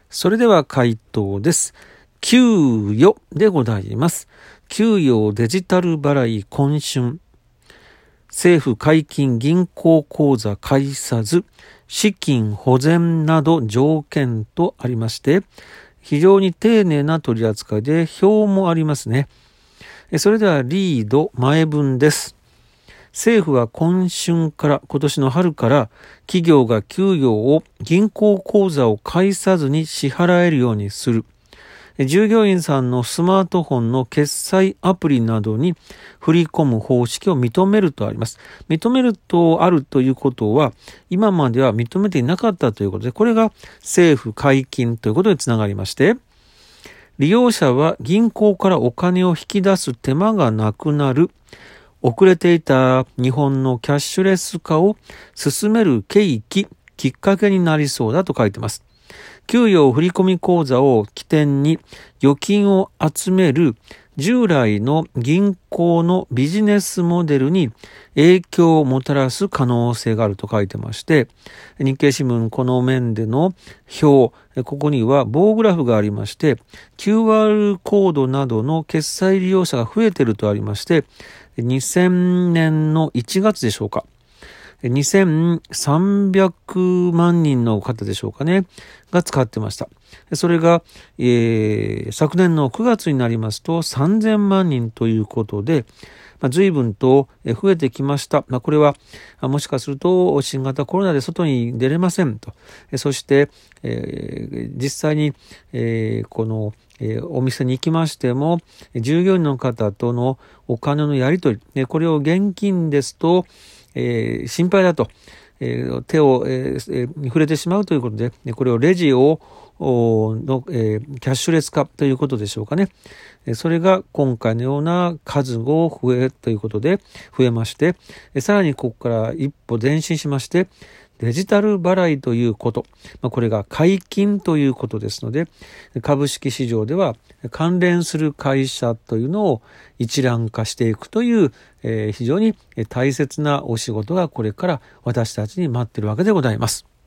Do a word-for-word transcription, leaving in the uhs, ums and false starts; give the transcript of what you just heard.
それでは回答です。給与でございます。給与デジタル払い今春。政府解禁銀行口座介さず、資金保全など条件とありまして、非常に丁寧な取り扱いで表もありますね。それではリード前文です。政府は今春から今年の春から企業が給与を銀行口座を介さずに支払えるようにする。従業員さんのスマートフォンの決済アプリなどに振り込む方式を認めるとあります。認めるとあるということは、今までは認めていなかったということで、これが政府解禁ということにつながりまして、利用者は銀行からお金を引き出す手間がなくなる。遅れていた日本のキャッシュレス化を進める契機、きっかけになりそうだと書いてます。給与振込口座を起点に預金を集める従来の銀行のビジネスモデルに影響をもたらす可能性があると書いてまして、日経新聞この面での表、ここには棒グラフがありまして、キューアール コードなどの決済利用者が増えているとありまして、にせんねんのいちがつでしょうか。にせんさんびゃくまんにんの方でしょうかね。が使ってました。それが、えー、昨年のくがつになりますとさんぜんまんにんということで、まあ、随分と増えてきました。まあ、これはもしかすると新型コロナで外に出れませんと。そして、えー、実際に、えー、このえー、お店に行きましても、従業員の方とのお金のやり取り、これを現金ですと、えー、心配だと、えー、手を、えー、触れてしまうということで、これをレジをの、えー、キャッシュレス化ということでしょうかね。それが今回のような数が増えということで増えまして、さらにここから一歩前進しまして、デジタル払いということ、まあ、これが解禁ということですので、株式市場では関連する会社というのを一覧化していくという、えー、非常に大切なお仕事がこれから私たちに待っているわけでございます。